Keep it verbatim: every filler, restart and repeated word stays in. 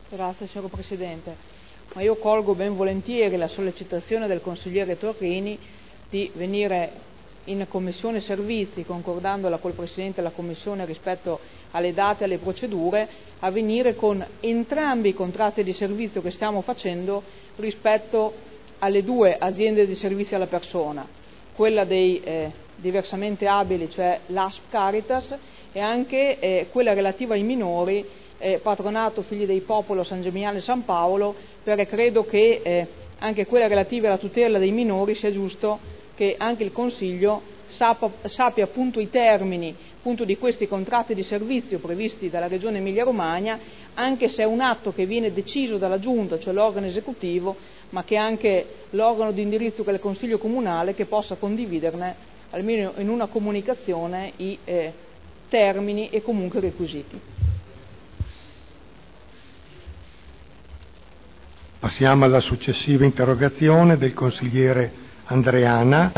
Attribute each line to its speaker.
Speaker 1: Grazie signor Presidente. Ma io colgo ben volentieri la sollecitazione del consigliere Torrini di venire in Commissione Servizi, concordandola col Presidente della Commissione rispetto alle date e alle procedure, a venire con entrambi i contratti di servizio che stiamo facendo rispetto alle due aziende di servizio alla persona, quella dei eh, diversamente abili, cioè l'A S P Caritas, e anche eh, quella relativa ai minori, eh, Patronato Figli del Popolo San Gemignano e San Paolo, perché credo che eh, anche quella relativa alla tutela dei minori sia giusto che anche il Consiglio sappia, sappia appunto i termini appunto di questi contratti di servizio previsti dalla Regione Emilia-Romagna, anche se è un atto che viene deciso dalla Giunta, cioè l'organo esecutivo, ma che è anche l'organo di indirizzo che è il Consiglio Comunale, che possa condividerne almeno in una comunicazione i eh, termini e comunque i requisiti.
Speaker 2: Passiamo alla successiva interrogazione del consigliere Andreana.